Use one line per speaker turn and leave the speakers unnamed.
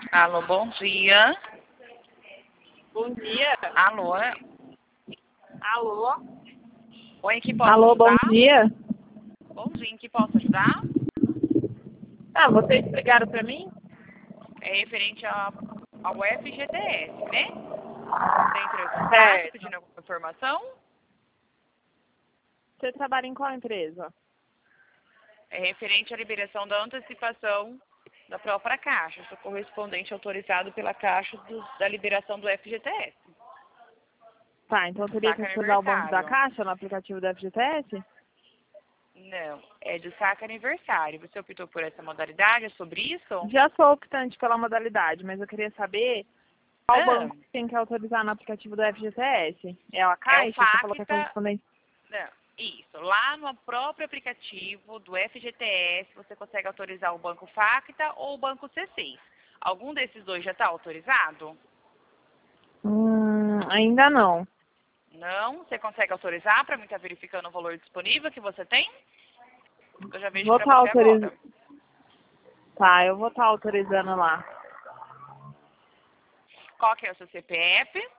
Alô, bom dia.
Bom dia.
Alô.
Alô?
Oi, em que posso
Alô, bom
ajudar?
dia.
Bom dia, em que posso ajudar?
Ah, vocês ligaram pra mim?
É referente ao FGTS, né? Você entrou em contato
Certo.
pedindo alguma informação?
Você trabalha em qual empresa?
É referente à liberação da antecipação da própria Caixa. Sou correspondente autorizado pela Caixa da liberação do FGTS.
Tá, então eu teria que
Saca
atualizar o banco da
aniversário.
Caixa no aplicativo do FGTS?
Não, é de saca aniversário. Você optou por essa modalidade? É sobre isso?
Já sou optante pela modalidade, mas eu queria saber qual
Ah,
banco que tem que autorizar no aplicativo do FGTS. É a
é o
Caixa? Você falou que é
Facta.
correspondente.
Não, isso. Lá no próprio aplicativo do FGTS, você consegue autorizar o Banco Facta ou o Banco C6. Algum desses dois já está autorizado?
Ainda não.
Não? Você consegue autorizar para mim estar verificando o valor disponível que você tem? Eu já vejo
Vou
para
estar
você agora.
Tá, eu vou estar autorizando lá.
Qual que é o seu CPF?